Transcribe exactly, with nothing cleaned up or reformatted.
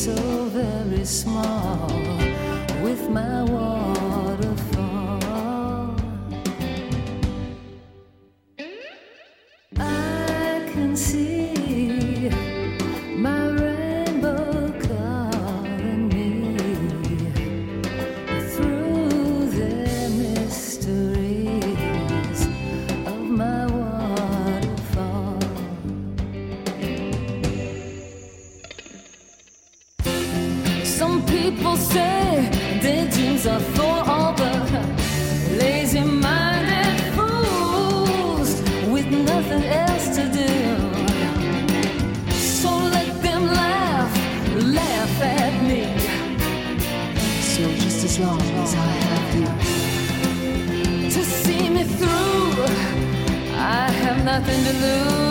so very small with my waterfall. I can see my rainbow calling me through the mysteries of my waterfall. Some people say their dreams are for all the lazy-minded fools with nothing else to do. So let them laugh, laugh at me. So just as long as I have you to see me through, I have nothing to lose.